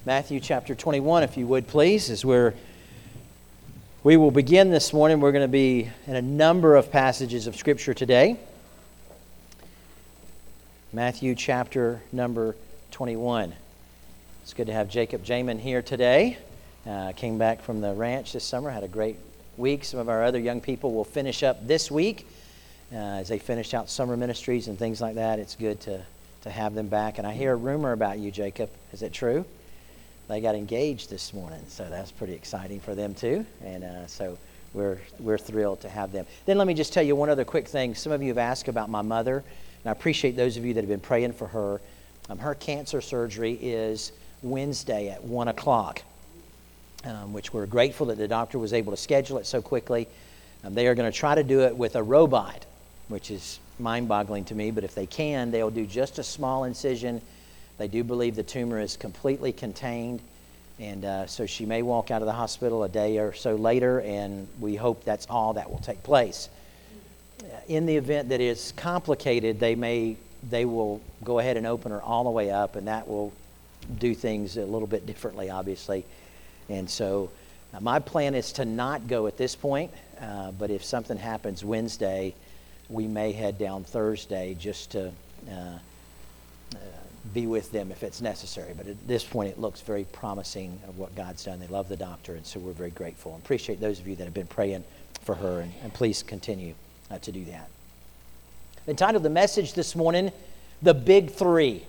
Matthew chapter 21, if you would please, we will begin this morning. We're going to be in a number of passages of Scripture today. Matthew chapter number 21. It's good to have Jacob Jamin here today. Came back from the ranch this summer, had a great week. Some of our other young people will finish up this week as they finish out summer ministries and things like that. It's good to have them back. And I hear a rumor about you, Jacob. Is it true? They got engaged this morning, so that's pretty exciting for them too. And so we're thrilled to have them. Then let me just tell you one other quick thing. Some of you have asked about my mother, and I appreciate those of you that have been praying for her. Her cancer surgery is Wednesday at 1 o'clock, which we're grateful that the doctor was able to schedule it so quickly. They are going to try to do it with a robot, which is mind-boggling to me, but if they can, they'll do just a small incision. They do believe the tumor is completely contained, and so she may walk out of the hospital a day or so later, and we hope that's all that will take place. In the event that it's complicated, they will go ahead and open her all the way up, and that will do things a little bit differently, obviously. And so my plan is to not go at this point, but if something happens Wednesday, we may head down Thursday just to be with them if it's necessary. But at this point, it looks very promising of what God's done. They love the doctor, and so we're very grateful. And appreciate those of you that have been praying for her, and please continue to do that. Entitled the message this morning, The Big Three.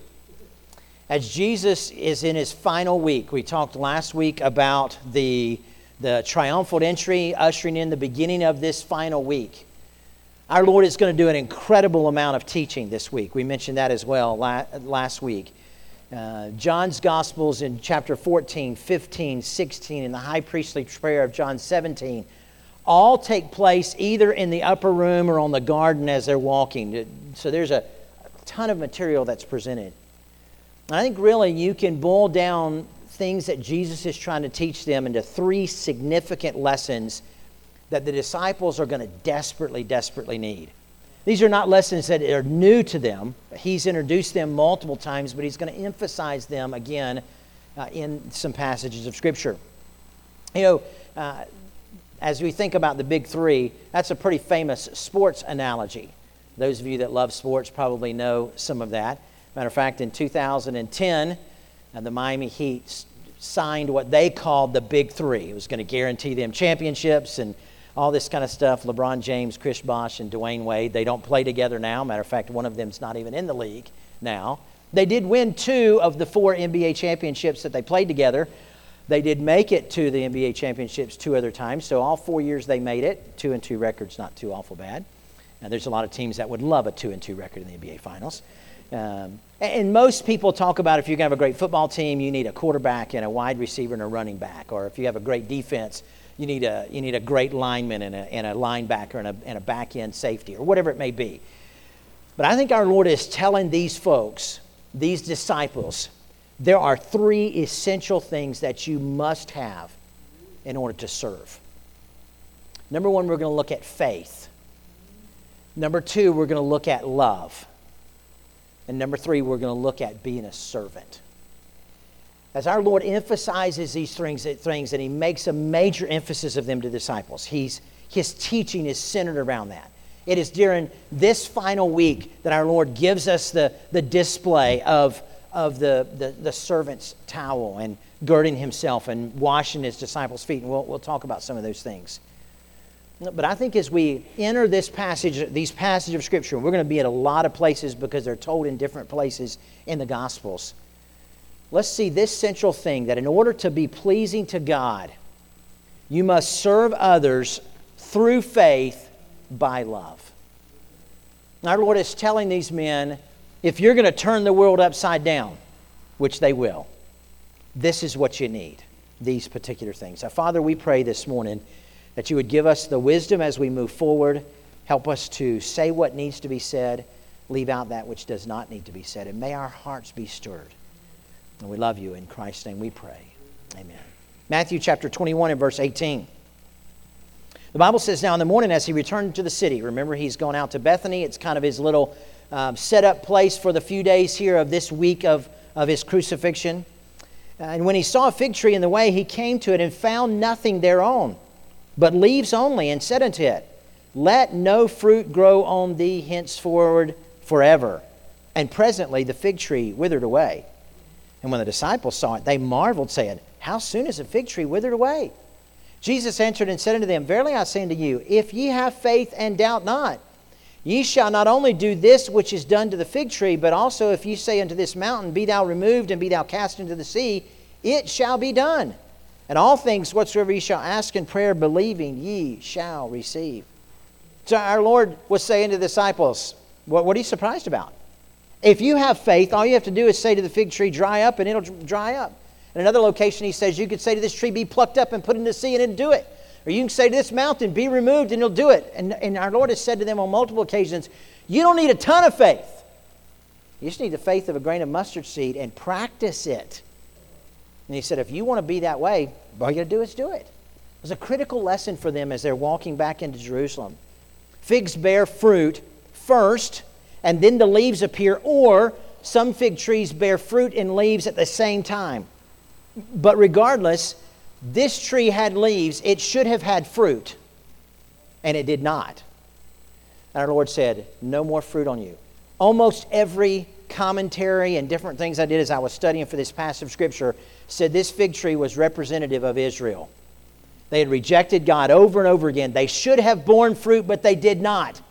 As Jesus is in his final week, we talked last week about the triumphal entry, ushering in the beginning of this final week. Our Lord is going to do an incredible amount of teaching this week. We mentioned that as well last week. John's Gospels in chapter 14, 15, 16, and the high priestly prayer of John 17 all take place either in the upper room or on the garden as they're walking. So there's a ton of material that's presented. And I think really you can boil down things that Jesus is trying to teach them into three significant lessons that the disciples are going to desperately, desperately need. These are not lessons that are new to them. He's introduced them multiple times, but he's going to emphasize them again in some passages of Scripture. You know, as we think about the big three, that's a pretty famous sports analogy. Those of you that love sports probably know some of that. Matter of fact, in 2010, the Miami Heat signed what they called the Big Three. It was going to guarantee them championships and all this kind of stuff. LeBron James, Chris Bosh, and Dwayne Wade. They don't play together now. Matter of fact, one of them's not even in the league now. They did win 2 of the 4 NBA championships that they played together. They did make it to the NBA championships 2 other times. So all 4 years they made it. 2-2 record's not too awful bad. Now, there's a lot of teams that would love a 2-2 record in the NBA Finals. And most people talk about if you're going to have a great football team, you need a quarterback and a wide receiver and a running back. Or if you have a great defense, you need a great lineman and a linebacker and a back end safety, or whatever it may be. But I think our Lord is telling these folks, these disciples, there are 3 essential things that you must have in order to serve. Number 1, we're going to look at faith. Number 2, we're going to look at love. And number 3, we're going to look at being a servant. As our Lord emphasizes these things and he makes a major emphasis of them to disciples, his teaching is centered around that. It is during this final week that our Lord gives us the display of the servant's towel and girding himself and washing his disciples' feet. And we'll talk about some of those things. But I think as we enter these passages of Scripture, we're going to be at a lot of places because they're told in different places in the Gospels. Let's see this central thing, that in order to be pleasing to God, you must serve others through faith by love. Our Lord is telling these men, if you're going to turn the world upside down, which they will, this is what you need, these particular things. Now, Father, we pray this morning that you would give us the wisdom as we move forward. Help us to say what needs to be said, leave out that which does not need to be said, and may our hearts be stirred. And we love you. In Christ's name we pray. Amen. Matthew chapter 21 and verse 18. The Bible says, now in the morning as he returned to the city, remember he's gone out to Bethany. It's kind of his little set up place for the few days here of this week of his crucifixion. And when he saw a fig tree in the way, he came to it and found nothing thereon, but leaves only, and said unto it, Let no fruit grow on thee henceforward forever. And presently the fig tree withered away. And when the disciples saw it, they marveled, saying, How soon is a fig tree withered away? Jesus answered and said unto them, Verily I say unto you, if ye have faith and doubt not, ye shall not only do this which is done to the fig tree, but also if ye say unto this mountain, Be thou removed, and be thou cast into the sea, it shall be done. And all things whatsoever ye shall ask in prayer, believing, ye shall receive. So our Lord was saying to the disciples, what are you surprised about? If you have faith, all you have to do is say to the fig tree, dry up, and it'll dry up. In another location, he says, you could say to this tree, be plucked up and put into the sea, and it'll do it. Or you can say to this mountain, be removed, and it'll do it. And our Lord has said to them on multiple occasions, you don't need a ton of faith. You just need the faith of a grain of mustard seed and practice it. And he said, if you want to be that way, all you got to do is do it. It was a critical lesson for them as they're walking back into Jerusalem. Figs bear fruit first, and then the leaves appear, or some fig trees bear fruit and leaves at the same time. But regardless, this tree had leaves. It should have had fruit, and it did not. And our Lord said, no more fruit on you. Almost every commentary and different things I did as I was studying for this passage of Scripture said this fig tree was representative of Israel. They had rejected God over and over again. They should have borne fruit, but they did not.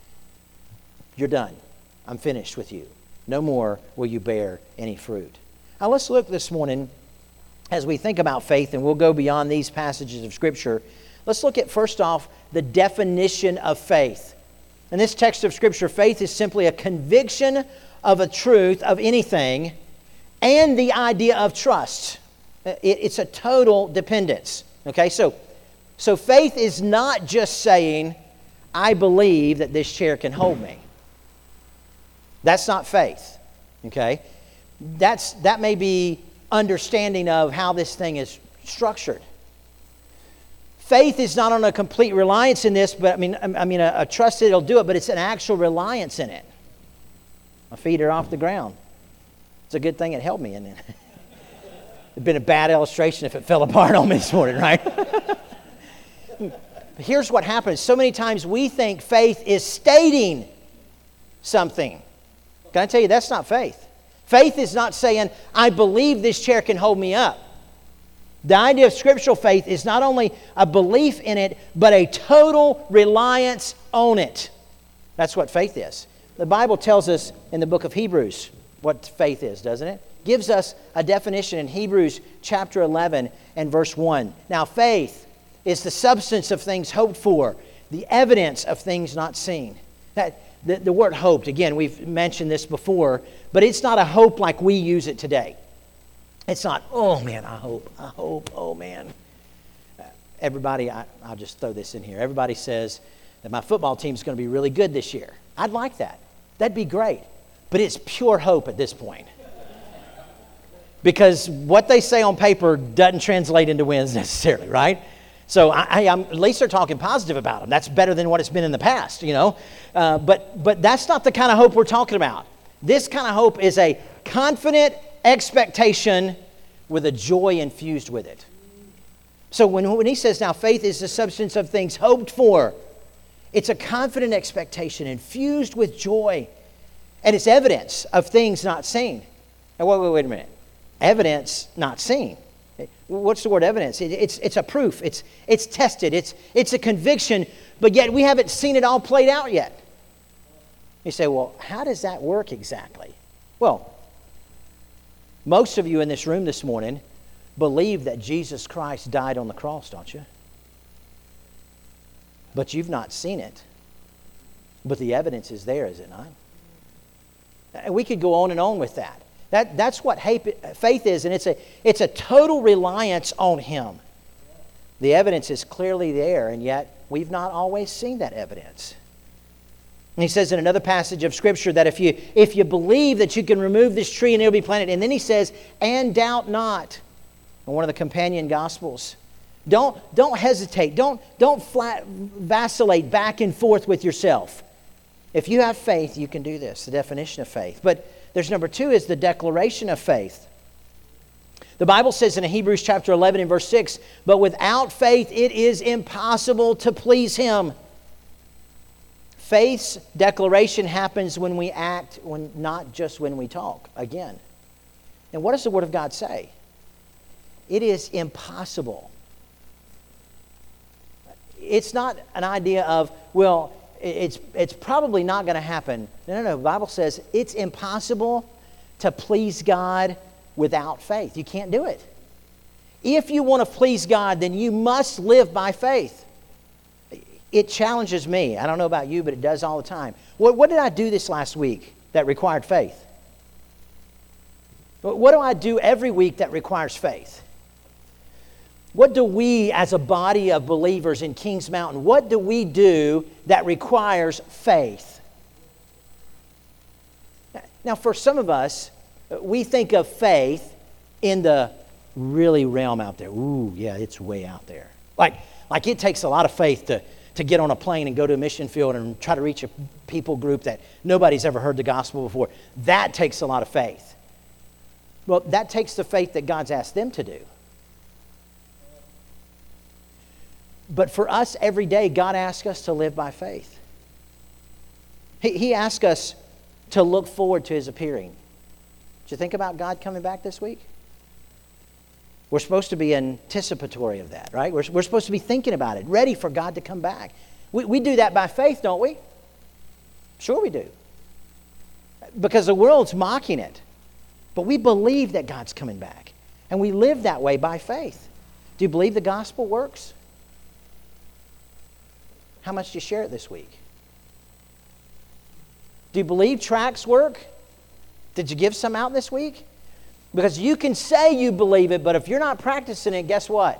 You're done. I'm finished with you. No more will you bear any fruit. Now let's look this morning as we think about faith, and we'll go beyond these passages of Scripture. Let's look at, first off, the definition of faith. In this text of Scripture, faith is simply a conviction of a truth of anything and the idea of trust. It's a total dependence. Okay, so faith is not just saying, I believe that this chair can hold me. That's not faith. Okay? That may be understanding of how this thing is structured. Faith is not on a complete reliance in this, but I mean a trust that it'll do it, but it's an actual reliance in it. My feet are off the ground. It's a good thing it held me in it. It'd been a bad illustration if it fell apart on me this morning, right? Here's what happens. So many times we think faith is stating something. Can I tell you, that's not faith. Faith is not saying, I believe this chair can hold me up. The idea of scriptural faith is not only a belief in it, but a total reliance on it. That's what faith is. The Bible tells us in the book of Hebrews what faith is, doesn't it? Gives us a definition in Hebrews chapter 11 and verse 1. Now, faith is the substance of things hoped for, the evidence of things not seen. The word hoped, again, we've mentioned this before, but it's not a hope like we use it today. It's not, oh man, I hope, oh man. Everybody, I'll just throw this in here. Everybody says that my football team's going to be really good this year. I'd like that. That'd be great. But it's pure hope at this point. Because what they say on paper doesn't translate into wins necessarily, right? So at least they're talking positive about them. That's better than what it's been in the past, you know. But that's not the kind of hope we're talking about. This kind of hope is a confident expectation with a joy infused with it. So when he says now faith is the substance of things hoped for, it's a confident expectation infused with joy. And it's evidence of things not seen. Now wait a minute. Evidence not seen. What's the word evidence? It's a proof. It's tested. It's a conviction, but yet we haven't seen it all played out yet. You say, well, how does that work exactly? Well, most of you in this room this morning believe that Jesus Christ died on the cross, don't you? But you've not seen it. But the evidence is there, is it not? And we could go on and on with that. That's what faith is, and it's a total reliance on Him. The evidence is clearly there, and yet we've not always seen that evidence. And he says in another passage of Scripture that if you believe that you can remove this tree and it'll be planted, and then he says, and doubt not. In one of the companion Gospels, don't hesitate. Don't vacillate back and forth with yourself. If you have faith, you can do this. The definition of faith, but there's number 2 is the declaration of faith. The Bible says in Hebrews chapter 11 and verse 6, but without faith it is impossible to please Him. Faith's declaration happens when we act, not just when we talk, again. And what does the Word of God say? It is impossible. It's not an idea of, well, it's probably not going to happen. No. The Bible says it's impossible to please God without faith. You can't do it. If you want to please God, then you must live by faith. It challenges me. I don't know about you, but it does all the time. What did I do this last week that required faith? What do I do every week that requires faith? What do we as a body of believers in Kings Mountain, what do we do that requires faith? Now, for some of us, we think of faith in the really realm out there. Ooh, yeah, it's way out there. Like it takes a lot of faith to get on a plane and go to a mission field and try to reach a people group that nobody's ever heard the gospel before. That takes a lot of faith. Well, that takes the faith that God's asked them to do. But for us every day, God asks us to live by faith. He asks us to look forward to His appearing. Did you think about God coming back this week? We're supposed to be anticipatory of that, right? We're supposed to be thinking about it, ready for God to come back. We do that by faith, don't we? Sure we do. Because the world's mocking it. But we believe that God's coming back. And we live that way by faith. Do you believe the gospel works? How much do you share it this week? Do you believe tracts work? Did you give some out this week? Because you can say you believe it, but if you're not practicing it, guess what?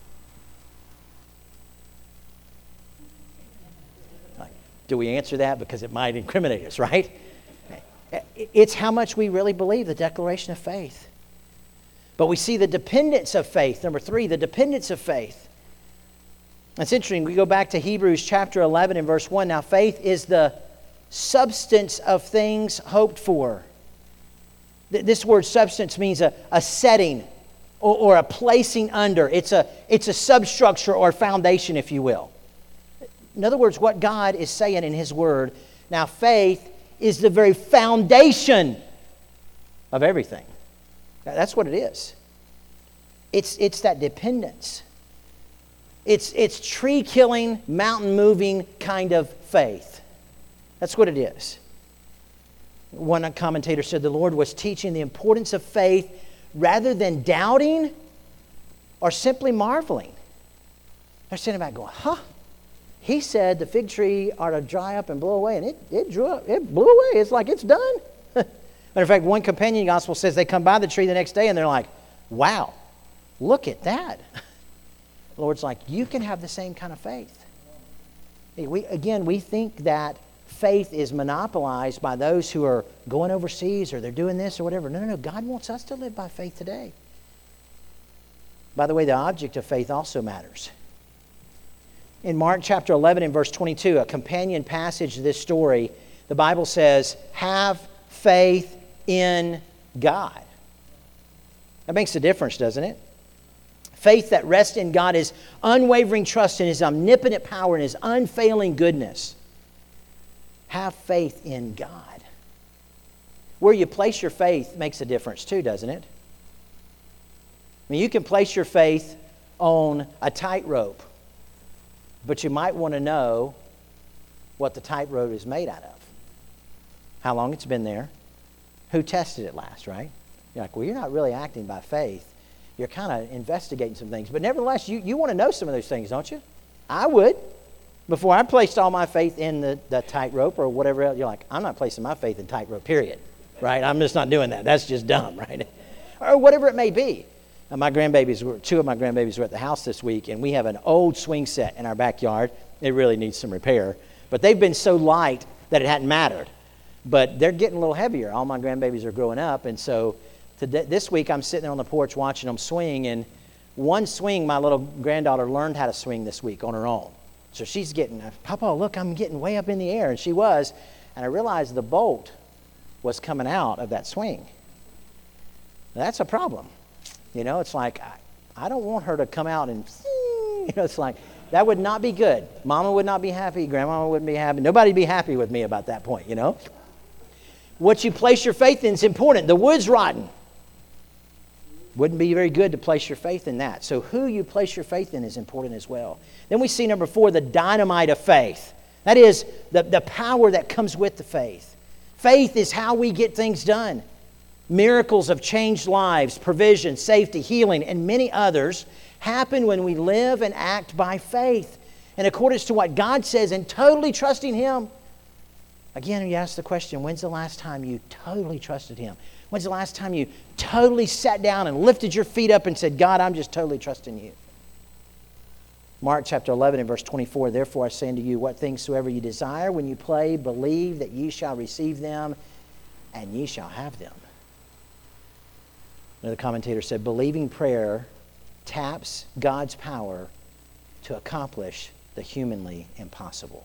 Do we answer that? Because it might incriminate us, right? It's how much we really believe the declaration of faith. But we see the dependence of faith. Number 3, the dependence of faith. It's interesting. We go back to Hebrews chapter 11 and verse 1. Now, faith is the substance of things hoped for. This word substance means a setting or a placing under. It's a substructure or foundation, if you will. In other words, what God is saying in His Word, now faith is the very foundation of everything. That's what it is. It's that dependence. It's tree-killing, mountain-moving kind of faith. That's what it is. One commentator said the Lord was teaching the importance of faith rather than doubting or simply marveling. They're sitting back going, huh? He said the fig tree ought to dry up and blow away, and it blew away. It's like it's done. Matter of fact, one companion gospel says they come by the tree the next day and they're like, wow, look at that. The Lord's like, you can have the same kind of faith. We think that faith is monopolized by those who are going overseas or they're doing this or whatever. No. God wants us to live by faith today. By the way, the object of faith also matters. In Mark chapter 11 and verse 22, a companion passage to this story, the Bible says, have faith in God. That makes a difference, doesn't it? Faith that rests in God is unwavering trust in His omnipotent power and His unfailing goodness. Have faith in God. Where you place your faith makes a difference too, doesn't it? I mean, you can place your faith on a tightrope, but you might want to know what the tightrope is made out of. How long it's been there. Who tested it last, right? You're like, well, you're not really acting by faith. You're kind of investigating some things. But nevertheless, you want to know some of those things, don't you? I would. Before I placed all my faith in the tightrope or whatever else, you're like, I'm not placing my faith in tightrope, period. Right? I'm just not doing that. That's just dumb, right? Or whatever it may be. Now, two of my grandbabies were at the house this week, and we have an old swing set in our backyard. It really needs some repair. But they've been so light that it hadn't mattered. But they're getting a little heavier. All my grandbabies are growing up, and so this week I'm sitting there on the porch watching them swing, and one swing my little granddaughter learned how to swing this week on her own. So she's getting, Papa, look, I'm getting way up in the air. And she was. And I realized the bolt was coming out of that swing. Now, that's a problem. You know, it's like, I don't want her to come out and, you know, it's like, that would not be good. Mama would not be happy. Grandmama wouldn't be happy. Nobody would be happy with me about that point, you know. What you place your faith in is important. The wood's rotten. Wouldn't be very good to place your faith in that. So who you place your faith in is important as well. Then we see number 4, the dynamite of faith. That is the power that comes with the faith. Faith is how we get things done. Miracles of changed lives, provision, safety, healing, and many others happen when we live and act by faith in accordance to what God says and totally trusting Him. Again, you ask the question, when's the last time you totally trusted Him? When's the last time you totally sat down and lifted your feet up and said, God, I'm just totally trusting you? Mark chapter 11 and verse 24, therefore I say unto you, what things soever you desire when you pray, believe that ye shall receive them, and ye shall have them. Another commentator said, believing prayer taps God's power to accomplish the humanly impossible.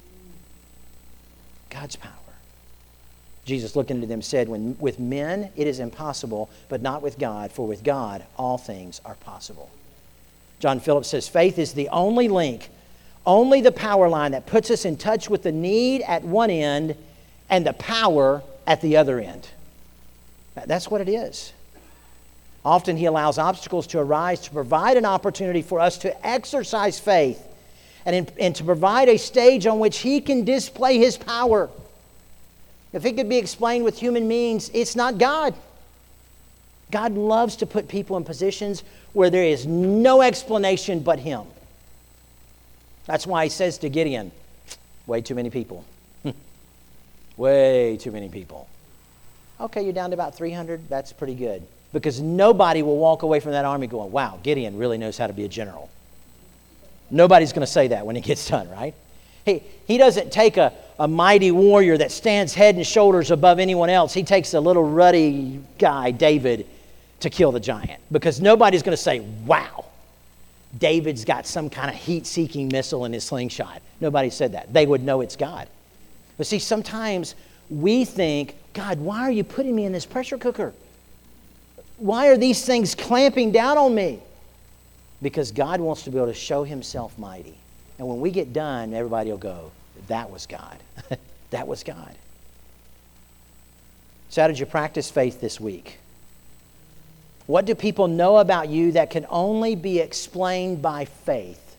God's power. Jesus looking into them said, with men it is impossible, but not with God, for with God all things are possible. John Phillips says, faith is the only link, only the power line that puts us in touch with the need at one end and the power at the other end. That's what it is. Often He allows obstacles to arise to provide an opportunity for us to exercise faith and to provide a stage on which He can display His power. If it could be explained with human means, it's not God. God loves to put people in positions where there is no explanation but Him. That's why He says to Gideon, way too many people. Way too many people. Okay, you're down to about 300. That's pretty good. Because nobody will walk away from that army going, wow, Gideon really knows how to be a general. Nobody's going to say that when he gets done, right? He doesn't take a mighty warrior that stands head and shoulders above anyone else. He takes a little ruddy guy, David, to kill the giant. Because nobody's going to say, wow, David's got some kind of heat-seeking missile in his slingshot. Nobody said that. They would know it's God. But see, sometimes we think, God, why are you putting me in this pressure cooker? Why are these things clamping down on me? Because God wants to be able to show Himself mighty. And when we get done, everybody will go, that was God. That was God. So how did you practice faith this week? What do people know about you that can only be explained by faith?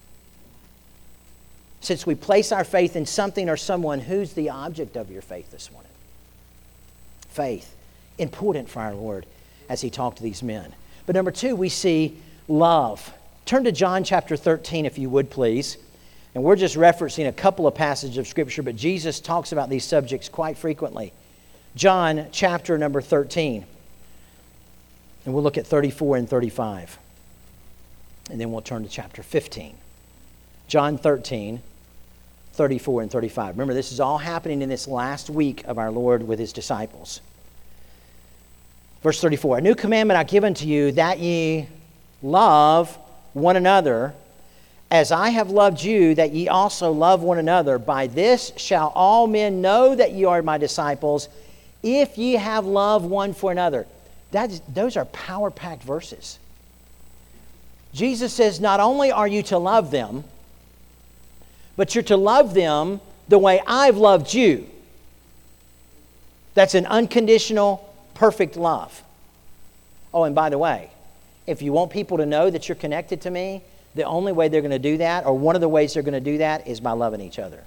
Since we place our faith in something or someone, who's the object of your faith this morning? Faith. Important for our Lord as He talked to these men. But number 2, we see love. Turn to John chapter 13, if you would, please. And we're just referencing a couple of passages of Scripture, but Jesus talks about these subjects quite frequently. John chapter number 13. And we'll look at 34 and 35. And then we'll turn to chapter 15. John 13, 34 and 35. Remember, this is all happening in this last week of our Lord with His disciples. Verse 34, a new commandment I give unto you, that ye love one another, as I have loved you, that ye also love one another. By this shall all men know that ye are my disciples, if ye have love one for another. Those are power-packed verses. Jesus says not only are you to love them, but you're to love them the way I've loved you. That's an unconditional, perfect love. Oh, and by the way, if you want people to know that you're connected to me, the only way they're going to do that, or one of the ways they're going to do that, is by loving each other.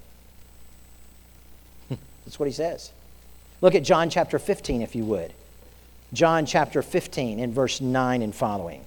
That's what He says. Look at John chapter 15, if you would. John chapter 15 in verse 9 and following.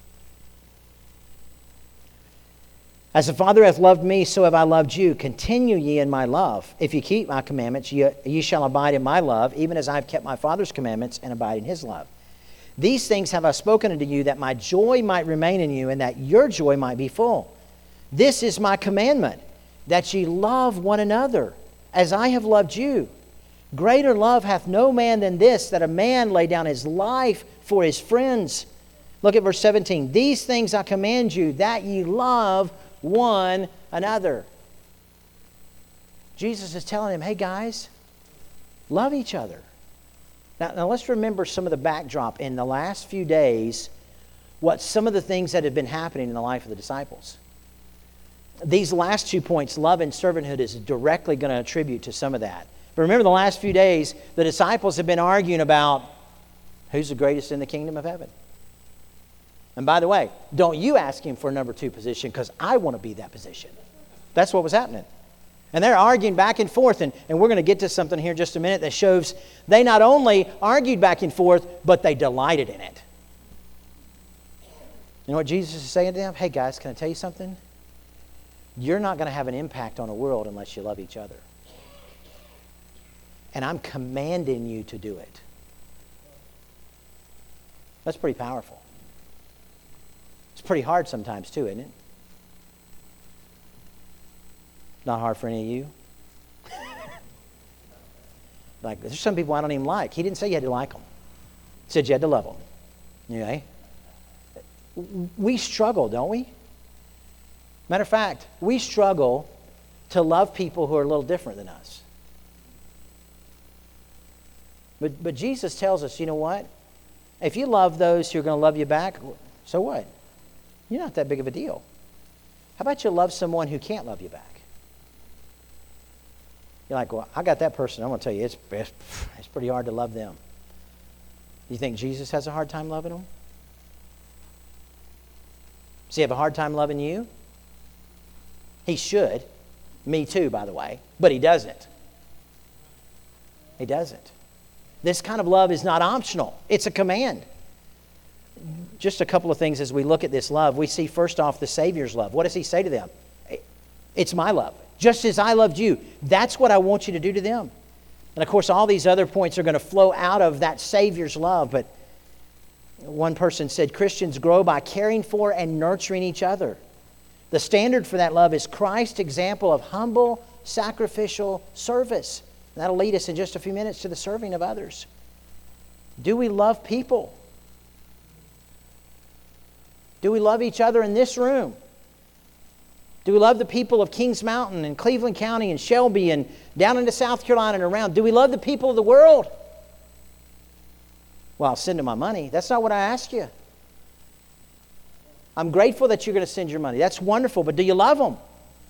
As the Father hath loved me, so have I loved you. Continue ye in my love. If ye keep my commandments, ye shall abide in my love, even as I have kept my Father's commandments and abide in His love. These things have I spoken unto you, that my joy might remain in you, and that your joy might be full. This is my commandment, that ye love one another, as I have loved you. Greater love hath no man than this, that a man lay down his life for his friends. Look at verse 17. These things I command you, that ye love one another. Jesus is telling him, hey guys, love each other. Now let's remember some of the backdrop in the last few days, what some of the things that have been happening in the life of the disciples. These last 2 points, love and servanthood, is directly going to attribute to some of that. But remember, the last few days, the disciples have been arguing about who's the greatest in the kingdom of heaven. And by the way, don't you ask him for a number 2 position, because I want to be that position. That's what was happening. And they're arguing back and forth, and we're going to get to something here in just a minute that shows they not only argued back and forth, but they delighted in it. You know what Jesus is saying to them? Hey guys, can I tell you something? You're not going to have an impact on the world unless you love each other. And I'm commanding you to do it. That's pretty powerful. It's pretty hard sometimes too, isn't it? Not hard for any of you? Like, there's some people I don't even like. He didn't say you had to like them. He said you had to love them. Okay? We struggle, don't we? Matter of fact, we struggle to love people who are a little different than us. But Jesus tells us, you know what? If you love those who are going to love you back, so what? You're not that big of a deal. How about you love someone who can't love you back? You're like, well, I got that person. I'm going to tell you, it's pretty hard to love them. You think Jesus has a hard time loving them? Does he have a hard time loving you? He should. Me too, by the way. But he doesn't. He doesn't. This kind of love is not optional. It's a command. Just a couple of things as we look at this love. We see first off the Savior's love. What does he say to them? It's my love. Just as I loved you. That's what I want you to do to them. And of course, all these other points are going to flow out of that Savior's love. But one person said, Christians grow by caring for and nurturing each other. The standard for that love is Christ's example of humble, sacrificial service. And that'll lead us in just a few minutes to the serving of others. Do we love people? Do we love each other in this room? Do we love the people of Kings Mountain and Cleveland County and Shelby and down into South Carolina and around? Do we love the people of the world? Well, I'll send them my money. That's not what I asked you. I'm grateful that you're going to send your money. That's wonderful, but do you love them?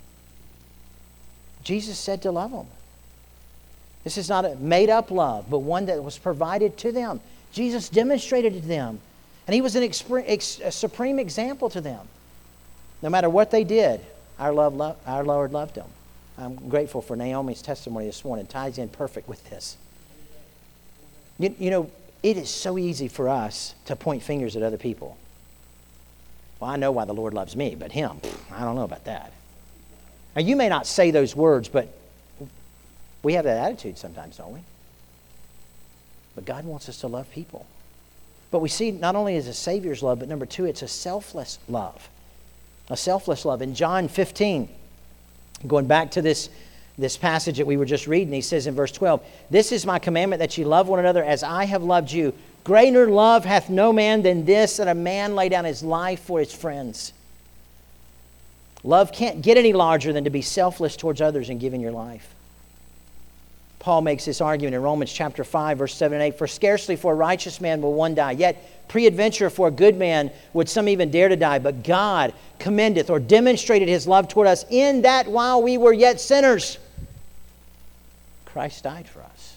Jesus said to love them. This is not a made-up love, but one that was provided to them. Jesus demonstrated it to them. And he was a supreme example to them. No matter what they did, our Lord loved them. I'm grateful for Naomi's testimony this morning. It ties in perfect with this. You know, it is so easy for us to point fingers at other people. Well, I know why the Lord loves me, but him, I don't know about that. Now, you may not say those words, but we have that attitude sometimes, don't we? But God wants us to love people. But we see not only is a Savior's love, but number 2, it's a selfless love. A selfless love. In John 15, going back to this passage that we were just reading, he says in verse 12, "This is my commandment, that ye love one another as I have loved you. Greater love hath no man than this, that a man lay down his life for his friends." Love can't get any larger than to be selfless towards others and giving your life. Paul makes this argument in Romans chapter 5, verse 7 and 8. "For scarcely for a righteous man will one die, yet peradventure for a good man would some even dare to die. But God commendeth," or demonstrated his love toward us, "in that while we were yet sinners, Christ died for us."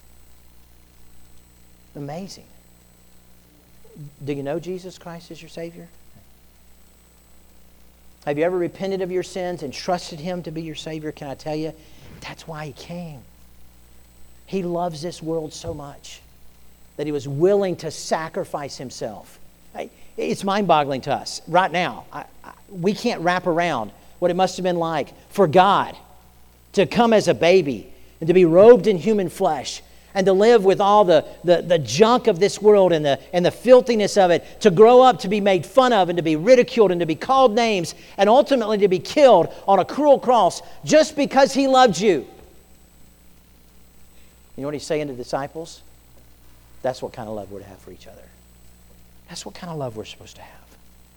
Amazing. Do you know Jesus Christ as your Savior? Have you ever repented of your sins and trusted him to be your Savior? Can I tell you, that's why he came. He loves this world so much that he was willing to sacrifice himself. It's mind-boggling to us right now. We can't wrap around what it must have been like for God to come as a baby and to be robed in human flesh and to live with all the junk of this world and the filthiness of it, to grow up to be made fun of and to be ridiculed and to be called names and ultimately to be killed on a cruel cross just because he loved you. You know what he's saying to the disciples? That's what kind of love we're to have for each other. That's what kind of love we're supposed to have.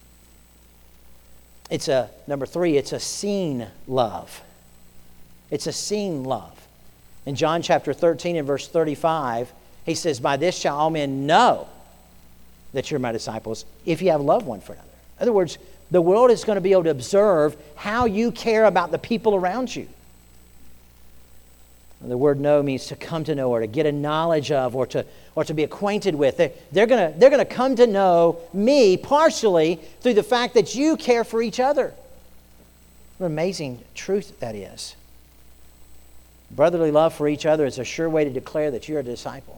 It's number 3, it's a seen love. It's a seen love. In John chapter 13 and verse 35, He says, by this shall all men know that you're my disciples, if you have love one for another. In other words, the world is going to be able to observe how you care about the people around you. The word know means to come to know or to get a knowledge of or to be acquainted with. They're going to come to know me partially through the fact that you care for each other. What an amazing truth that is. Brotherly love for each other is a sure way to declare that you're a disciple.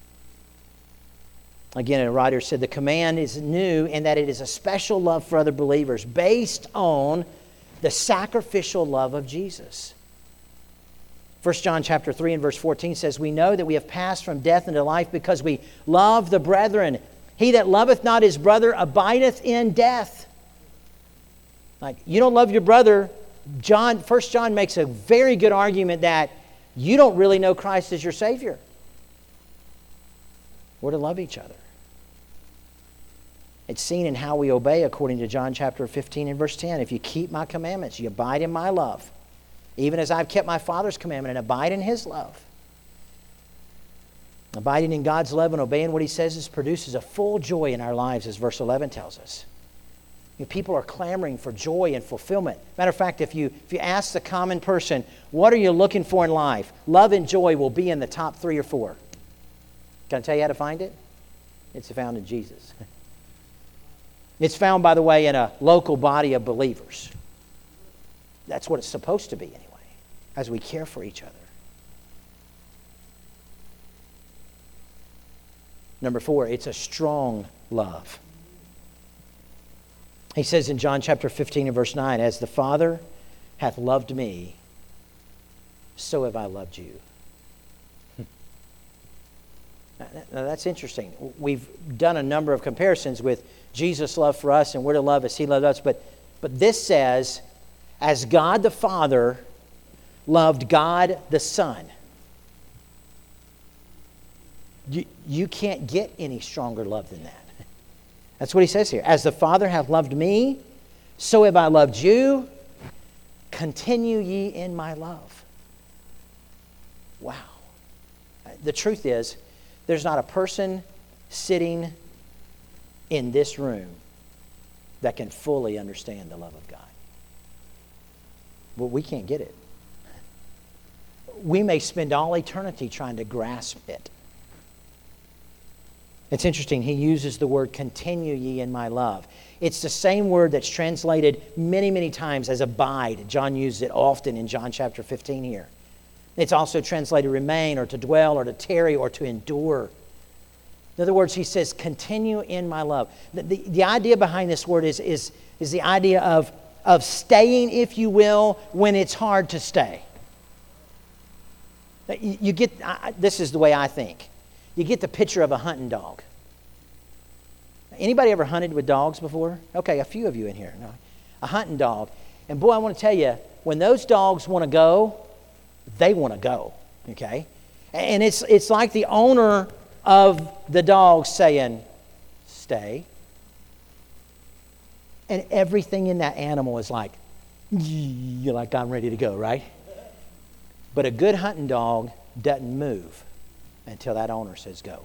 Again, a writer said the command is new in that it is a special love for other believers based on the sacrificial love of Jesus. 1 John chapter 3 and verse 14 says, we know that we have passed from death into life because we love the brethren. He that loveth not his brother abideth in death. Like, you don't love your brother. 1 John makes a very good argument that you don't really know Christ as your Savior. We're to love each other. It's seen in how we obey according to John chapter 15 and verse 10. If you keep my commandments, you abide in my love. Even as I've kept my Father's commandment and abide in His love. Abiding in God's love and obeying what He says produces a full joy in our lives, as verse 11 tells us. People are clamoring for joy and fulfillment. Matter of fact, if you ask the common person, what are you looking for in life? Love and joy will be in the top 3 or 4. Can I tell you how to find it? It's found in Jesus. It's found, by the way, in a local body of believers. That's what it's supposed to be anyway, as we care for each other. Number 4, it's a strong love. He says in John chapter 15 and verse 9, as the Father hath loved me, so have I loved you. Now that's interesting. We've done a number of comparisons with Jesus' love for us and we're to love as He loved us. But this says, as God the Father loved God the Son. You can't get any stronger love than that. That's what he says here. As the Father hath loved me, so have I loved you. Continue ye in my love. Wow. The truth is, there's not a person sitting in this room that can fully understand the love of God. Well, we can't get it. We may spend all eternity trying to grasp it. It's interesting, he uses the word continue ye in my love. It's the same word that's translated many, many times as abide. John uses it often in John chapter 15 here. It's also translated remain or to dwell or to tarry or to endure. In other words, he says continue in my love. The idea behind this word is the idea of staying, if you will, when it's hard to stay. You get, this is the way I think. You get the picture of a hunting dog. Anybody ever hunted with dogs before? Okay, a few of you in here. No. A hunting dog. And boy, I want to tell you, when those dogs want to go, they want to go. Okay? And it's like the owner of the dog saying, stay. And everything in that animal is like, you're like, I'm ready to go, right? But a good hunting dog doesn't move until that owner says go.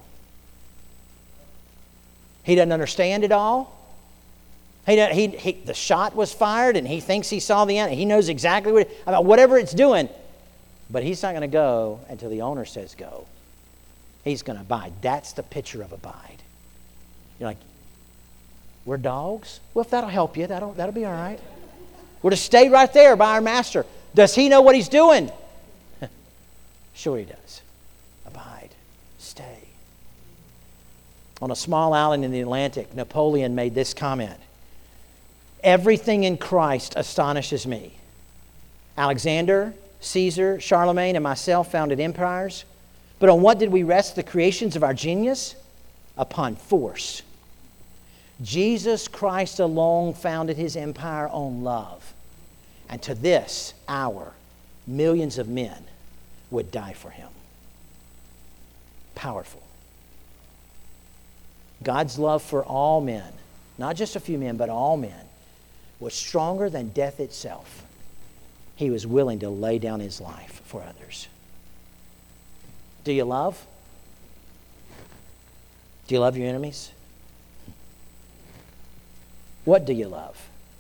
He doesn't understand it all. The shot was fired and he thinks he saw the animal. He knows exactly whatever it's doing. But he's not going to go until the owner says go. He's going to abide. That's the picture of abide. You're like, we're dogs? Well, if that'll help you, that'll be all right. We're to stay right there by our master. Does he know what he's doing? Sure he does. Abide. Stay. On a small island in the Atlantic, Napoleon made this comment. Everything in Christ astonishes me. Alexander, Caesar, Charlemagne, and myself founded empires. But on what did we rest the creations of our genius? Upon force. Jesus Christ alone founded his empire on love. And to this hour, millions of men would die for him. Powerful. God's love for all men, not just a few men, but all men, was stronger than death itself. He was willing to lay down his life for others. Do you love? Do you love your enemies? What do you love?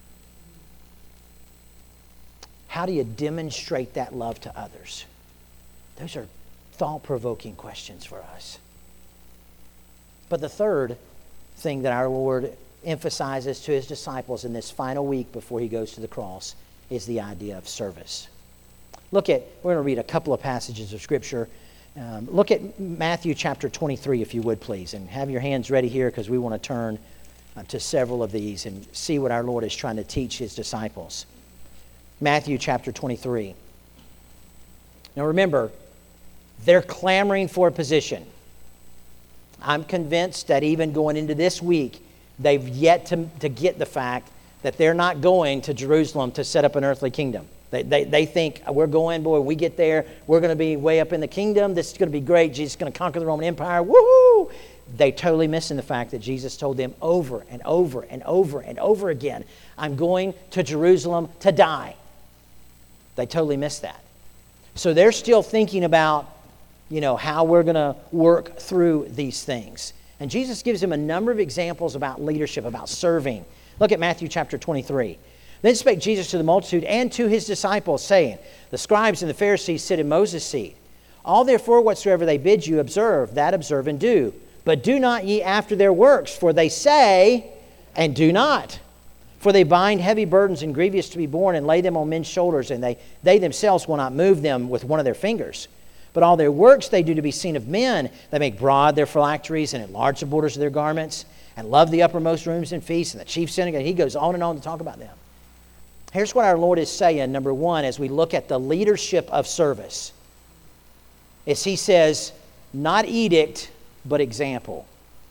How do you demonstrate that love to others? Those are thought-provoking questions for us. But the third thing that our Lord emphasizes to his disciples in this final week before he goes to the cross is the idea of service. We're going to read a couple of passages of Scripture. Look at Matthew chapter 23, if you would, please, and have your hands ready here because we want to turn to several of these and see what our Lord is trying to teach his disciples. Matthew chapter 23. Now remember, they're clamoring for a position. I'm convinced that even going into this week, they've yet to get the fact that they're not going to Jerusalem to set up an earthly kingdom. They think, we're going, boy, when we get there, we're going to be way up in the kingdom. This is going to be great. Jesus is going to conquer the Roman Empire. Woohoo! They totally missing the fact that Jesus told them over and over and over and over again, I'm going to Jerusalem to die. They totally missed that. So they're still thinking about, how we're going to work through these things. And Jesus gives them a number of examples about leadership, about serving. Look at Matthew chapter 23. Then spake Jesus to the multitude and to his disciples, saying, the scribes and the Pharisees sit in Moses' seat. All therefore whatsoever they bid you observe, that observe and do. But do not ye after their works, for they say, and do not. For they bind heavy burdens and grievous to be borne, and lay them on men's shoulders, and they themselves will not move them with one of their fingers. But all their works they do to be seen of men. They make broad their phylacteries, and enlarge the borders of their garments, and love the uppermost rooms and feasts, and the chief synagogue. He goes on and on to talk about them. Here's what our Lord is saying, number one, as we look at the leadership of service, is he says, not edict, but example.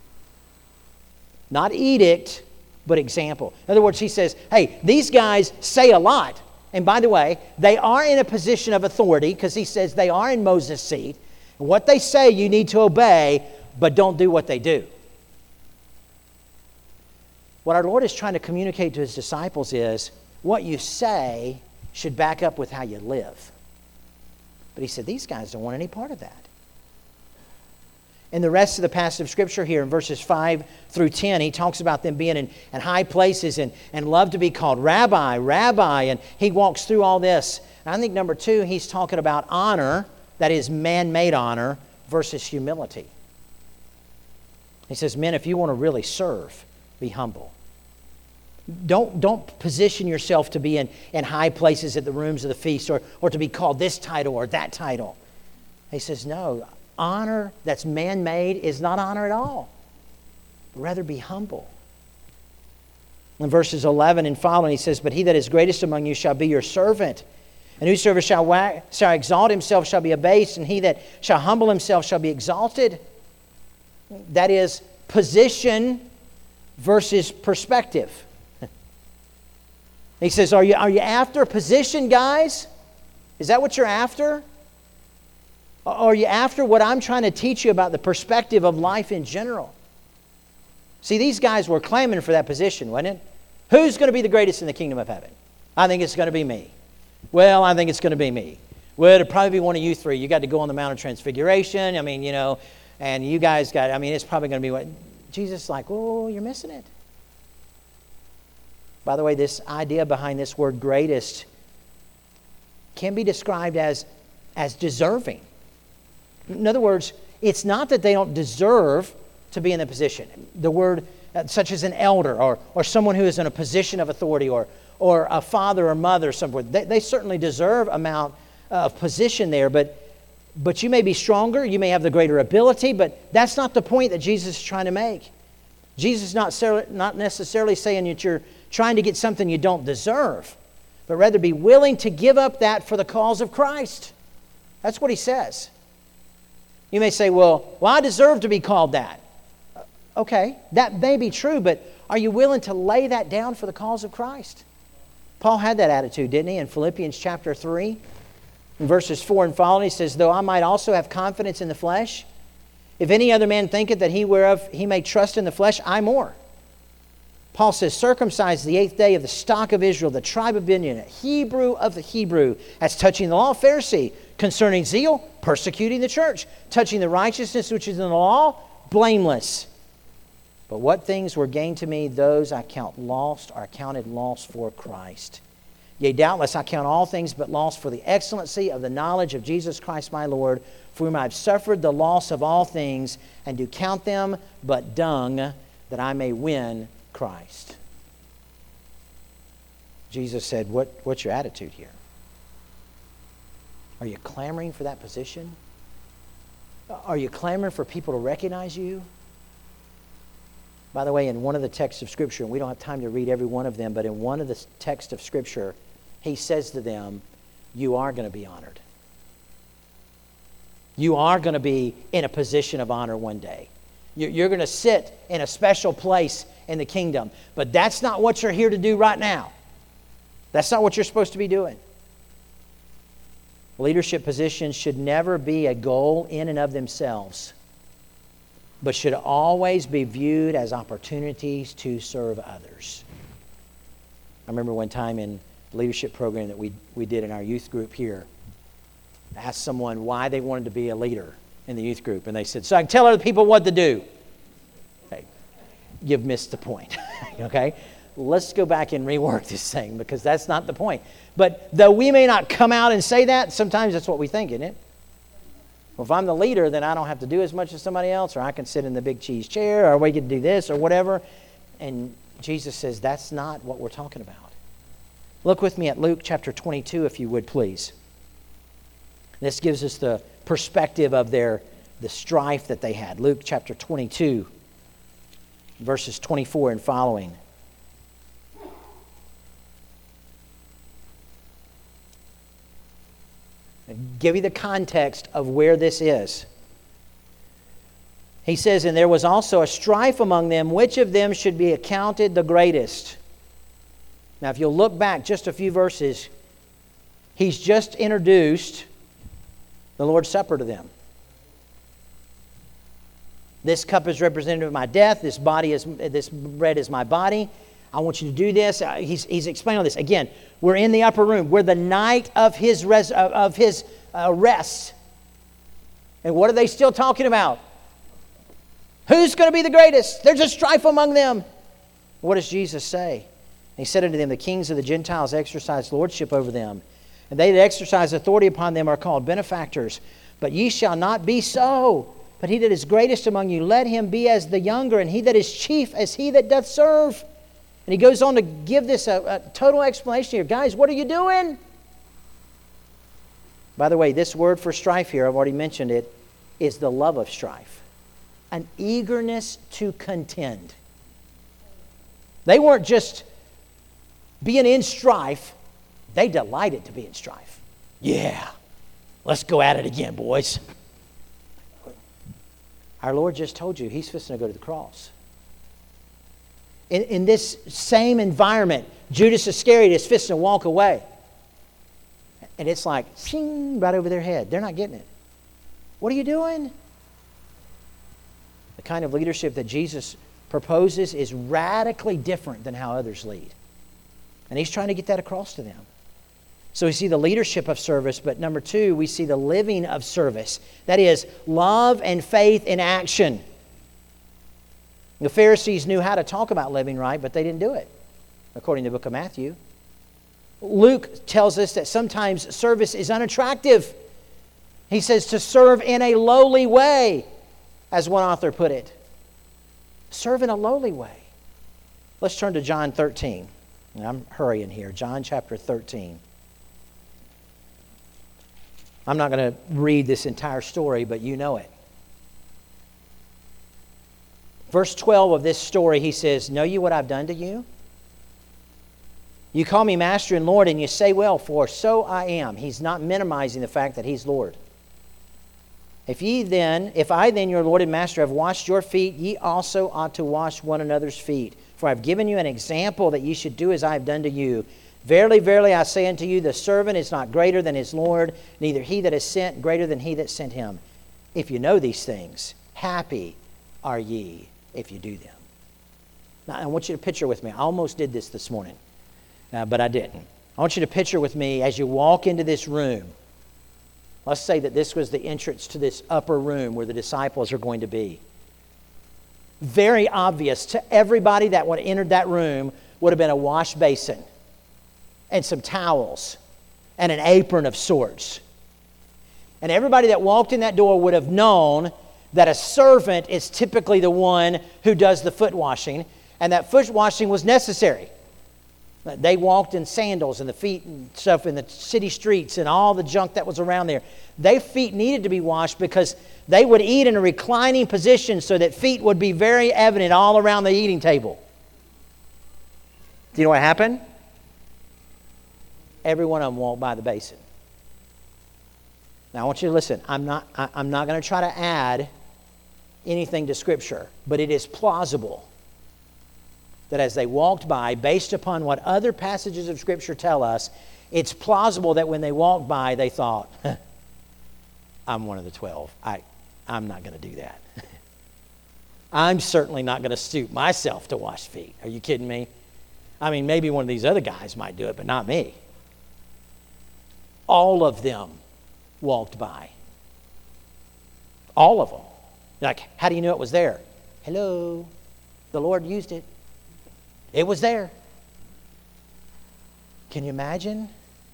Not edict, but example. In other words, he says, hey, these guys say a lot. And by the way, they are in a position of authority because he says they are in Moses' seat. And what they say you need to obey, but don't do what they do. What our Lord is trying to communicate to his disciples is what you say should back up with how you live. But he said these guys don't want any part of that. In the rest of the passage of Scripture here in verses 5 through 10, he talks about them being in high places and love to be called rabbi, and he walks through all this. And I think number two, he's talking about honor, that is man-made honor, versus humility. He says, men, if you want to really serve, be humble. Don't position yourself to be in high places at the rooms of the feast or to be called this title or that title. He says, no, honor that's man-made is not honor at all. Rather be humble. In verses 11 and following, he says, but he that is greatest among you shall be your servant. And whosoever shall exalt himself shall be abased, and he that shall humble himself shall be exalted. That is position versus perspective. He says, are you after position, guys? Is that what you're after? Or are you after what I'm trying to teach you about the perspective of life in general? See, these guys were clamoring for that position, wasn't it? Who's going to be the greatest in the kingdom of heaven? I think it's going to be me. Well, I think it's going to be me. Well, it'll probably be one of you three. You got to go on the Mount of Transfiguration. And you guys it's probably going to be what? Jesus is like, oh, you're missing it. By the way, this idea behind this word greatest can be described as deserving. In other words, it's not that they don't deserve to be in the position. The word such as an elder or someone who is in a position of authority or a father or mother, they certainly deserve amount of position there, but you may be stronger, you may have the greater ability, but that's not the point that Jesus is trying to make. Jesus is not necessarily saying that you're trying to get something you don't deserve, but rather be willing to give up that for the cause of Christ. That's what he says. You may say, well, I deserve to be called that. Okay, that may be true, but are you willing to lay that down for the cause of Christ? Paul had that attitude, didn't he? In Philippians chapter 3, in verses 4 and following, he says, though I might also have confidence in the flesh, if any other man thinketh that he whereof he may trust in the flesh, I more. Paul says, circumcised the 8th day of the stock of Israel, the tribe of Benjamin, a Hebrew of the Hebrew, as touching the law, Pharisee, concerning zeal, persecuting the church, touching the righteousness which is in the law, blameless. But what things were gained to me, those I count lost, or counted lost for Christ. Yea, doubtless I count all things but lost for the excellency of the knowledge of Jesus Christ my Lord, for whom I have suffered the loss of all things, and do count them but dung, that I may win Christ. Jesus said, what's your attitude here? Are you clamoring for that position? Are you clamoring for people to recognize you? By the way, in one of the texts of Scripture, and we don't have time to read every one of them, but in one of the texts of Scripture, he says to them, you are going to be honored. You are going to be in a position of honor one day. You're going to sit in a special place in the kingdom. But that's not what you're here to do right now. That's not what you're supposed to be doing. Leadership positions should never be a goal in and of themselves, but should always be viewed as opportunities to serve others. I remember one time in the leadership program that we did in our youth group here, I asked someone why they wanted to be a leader in the youth group, and they said, so I can tell other people what to do. Hey, you've missed the point, okay? Let's go back and rework this thing, because that's not the point. But though we may not come out and say that, sometimes that's what we think, isn't it? Well, if I'm the leader, then I don't have to do as much as somebody else, or I can sit in the big cheese chair, or we can do this, or whatever. And Jesus says that's not what we're talking about. Look with me at Luke chapter 22, if you would, please. This gives us the perspective of the strife that they had. Luke chapter 22, verses 24 and following. I'll give you the context of where this is. He says, and there was also a strife among them, which of them should be accounted the greatest. Now, if you'll look back just a few verses, he's just introduced the Lord's Supper to them. This cup is representative of my death. This bread is my body. I want you to do this. He's explaining all this. Again, we're in the upper room. We're the night of his rest. And what are they still talking about? Who's going to be the greatest? There's a strife among them. What does Jesus say? He said unto them, the kings of the Gentiles exercise lordship over them, and they that exercise authority upon them are called benefactors. But ye shall not be so. But he that is greatest among you, let him be as the younger, and he that is chief as he that doth serve. And he goes on to give this a total explanation here. Guys, what are you doing? By the way, this word for strife here, I've already mentioned it, is the love of strife. An eagerness to contend. They weren't just being in strife. They delighted to be in strife. Yeah, let's go at it again, boys. Our Lord just told you He's fixing to go to the cross. In this same environment, Judas Iscariot is fixing to walk away. And it's like, shing, right over their head. They're not getting it. What are you doing? The kind of leadership that Jesus proposes is radically different than how others lead. And He's trying to get that across to them. So we see the leadership of service, but number two, we see the living of service. That is, love and faith in action. The Pharisees knew how to talk about living right, but they didn't do it, according to the book of Matthew. Luke tells us that sometimes service is unattractive. He says to serve in a lowly way, as one author put it. Serve in a lowly way. Let's turn to John 13. I'm hurrying here. John chapter 13. I'm not going to read this entire story, but you know it. Verse 12 of this story, he says, know you what I've done to you? You call me Master and Lord, and you say, well, for so I am. He's not minimizing the fact that He's Lord. If I then, your Lord and Master, have washed your feet, ye also ought to wash one another's feet. For I have given you an example that ye should do as I have done to you. Verily, verily, I say unto you, the servant is not greater than his Lord, neither he that is sent greater than he that sent him. If you know these things, happy are ye if you do them. Now, I want you to picture with me. I almost did this morning, but I didn't. I want you to picture with me as you walk into this room. Let's say that this was the entrance to this upper room where the disciples are going to be. very obvious to everybody that would have entered that room would have been a wash basin and some towels and an apron of sorts. And everybody that walked in that door would have known that a servant is typically the one who does the foot washing, and that foot washing was necessary. They walked in sandals and the feet and stuff in the city streets and all the junk that was around there. Their feet needed to be washed because they would eat in a reclining position so that feet would be very evident all around the eating table. Do you know what happened? Every one of them walked by the basin. Now I want you to listen. I'm not going to try to add anything to Scripture, but it is plausible that as they walked by, based upon what other passages of Scripture tell us, it's plausible that when they walked by, they thought, I'm one of the 12. I'm not going to do that. I'm certainly not going to stoop myself to wash feet. Are you kidding me? I mean, maybe one of these other guys might do it, but not me. All of them walked by. All of them. Like, how do you know it was there? Hello. The Lord used it. It was there. Can you imagine?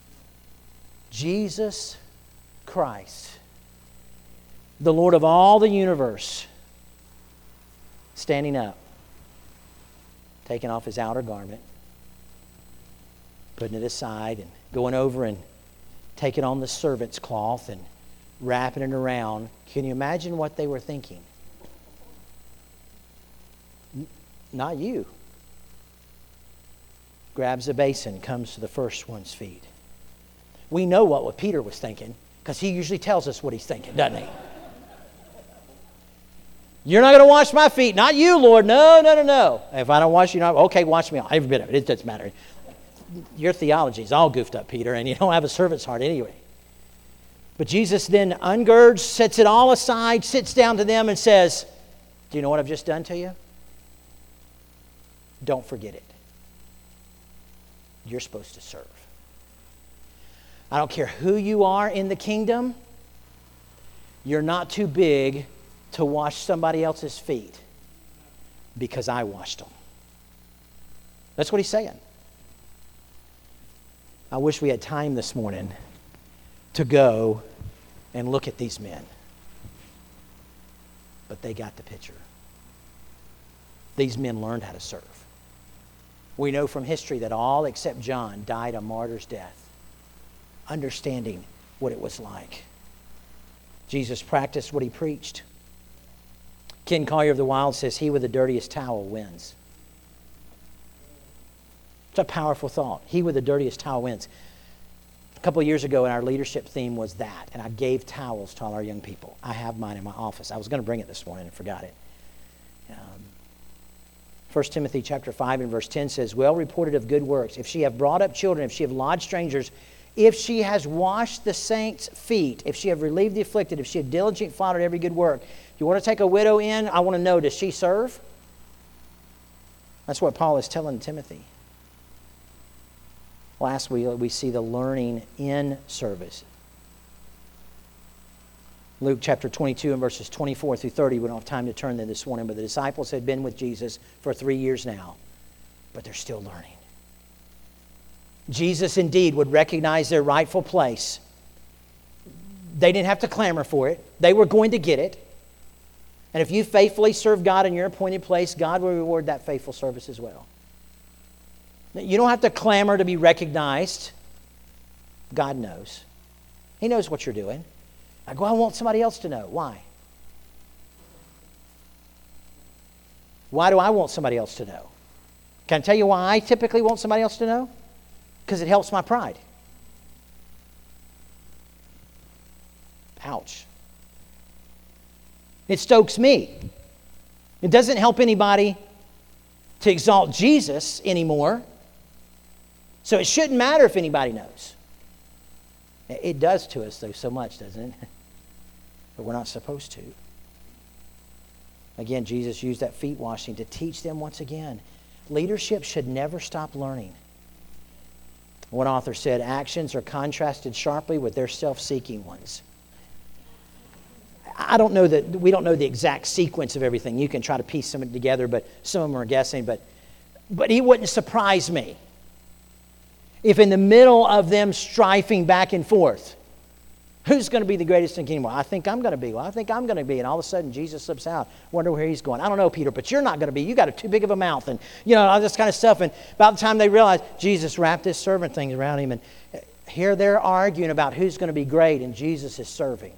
Jesus Christ, the Lord of all the universe, standing up, taking off his outer garment, putting it aside, and going over and taking on the servant's cloth and wrapping it around. Can you imagine what they were thinking? Not you. Grabs a basin, comes to the first one's feet. We know what Peter was thinking because he usually tells us what he's thinking, doesn't he? You're not going to wash my feet. Not you, Lord. No. If I don't wash you, okay, wash me off. Every bit of it. It doesn't matter. Your theology is all goofed up, Peter, and you don't have a servant's heart anyway. But Jesus then ungirds, sets it all aside, sits down to them and says, do you know what I've just done to you? Don't forget it. You're supposed to serve. I don't care who you are in the kingdom. You're not too big to wash somebody else's feet because I washed them. That's what he's saying. I wish we had time this morning to go and look at these men. But they got the picture. These men learned how to serve. We know from history that all except John died a martyr's death, understanding what it was like. Jesus practiced what he preached. Ken Collier of the Wild says, he with the dirtiest towel wins. It's a powerful thought. He with the dirtiest towel wins. A couple of years ago, our leadership theme was that, and I gave towels to all our young people. I have mine in my office. I was going to bring it this morning and forgot it. 1 Timothy chapter 5 and verse 10 says, well reported of good works, if she have brought up children, if she have lodged strangers, if she has washed the saints' feet, if she have relieved the afflicted, if she have diligently followed every good work. You want to take a widow in? I want to know, does she serve? That's what Paul is telling Timothy. Last we see the learning in service. Luke chapter 22 and verses 24 through 30. We don't have time to turn there this morning, but the disciples had been with Jesus for 3 years now, but they're still learning. Jesus indeed would recognize their rightful place. They didn't have to clamor for it. They were going to get it. And if you faithfully serve God in your appointed place, God will reward that faithful service as well. You don't have to clamor to be recognized. God knows. He knows what you're doing. I go, I want somebody else to know. Why? Why do I want somebody else to know? Can I tell you why I typically want somebody else to know? Because it helps my pride. Ouch. It stokes me. It doesn't help anybody to exalt Jesus anymore. So it shouldn't matter if anybody knows. It does to us, though, so much, doesn't it? But we're not supposed to. Again, Jesus used that feet washing to teach them once again. Leadership should never stop learning. One author said, actions are contrasted sharply with their self-seeking ones. I don't know that we don't know the exact sequence of everything. You can try to piece some of it together, but some of them are guessing. But it wouldn't surprise me if in the middle of them strifing back and forth, who's going to be the greatest in the kingdom? Well, I think I'm going to be. Well, I think I'm going to be. And all of a sudden, Jesus slips out. Wonder where he's going. I don't know, Peter, but you're not going to be. You got too big of a mouth. And, all this kind of stuff. And about the time they realize, Jesus wrapped his servant things around him. And here they're arguing about who's going to be great. And Jesus is serving.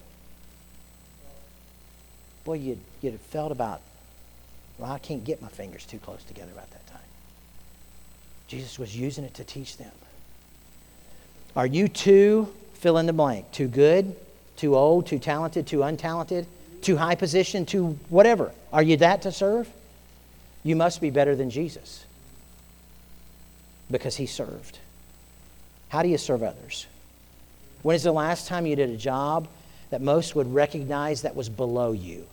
Boy, you'd have felt about, well, I can't get my fingers too close together about that time. Jesus was using it to teach them. Are you too, fill in the blank, too good, too old, too talented, too untalented, too high position, too whatever? Are you that to serve? You must be better than Jesus because he served. How do you serve others? When is the last time you did a job that most would recognize that was below you?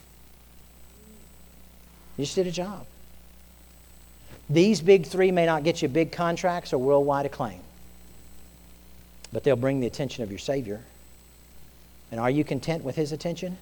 You just did a job. These big three may not get you big contracts or worldwide acclaim, but they'll bring the attention of your Savior. And are you content with his attention?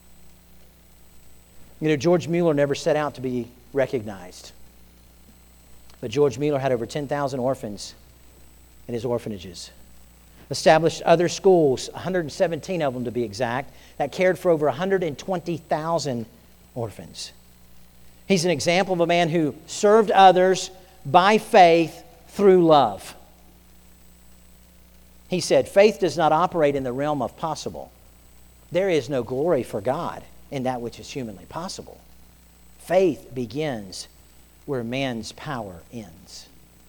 George Mueller never set out to be recognized. But George Mueller had over 10,000 orphans in his orphanages. Established other schools, 117 of them to be exact, that cared for over 120,000 orphans. He's an example of a man who served others by faith through love. He said, faith does not operate in the realm of possible. There is no glory for God in that which is humanly possible. Faith begins where man's power ends.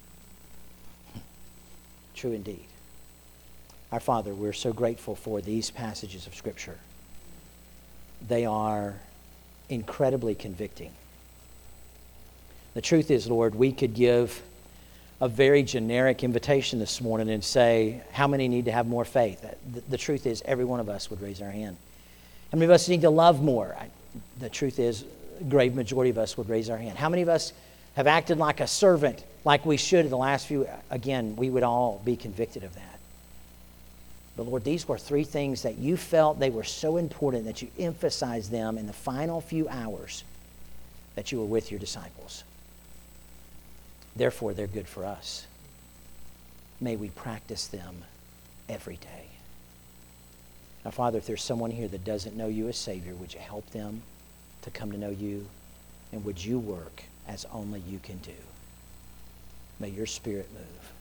True indeed. Our Father, we're so grateful for these passages of Scripture. They are incredibly convicting. The truth is, Lord, we could give a very generic invitation this morning and say, how many need to have more faith? The truth is, every one of us would raise our hand. How many of us need to love more? The truth is, a great majority of us would raise our hand. How many of us have acted like a servant, like we should in the last few? Again, we would all be convicted of that. But Lord, these were three things that you felt they were so important that you emphasized them in the final few hours that you were with your disciples. Therefore, they're good for us. May we practice them every day. Now, Father, if there's someone here that doesn't know you as Savior, would you help them to come to know you? And would you work as only you can do? May your Spirit move.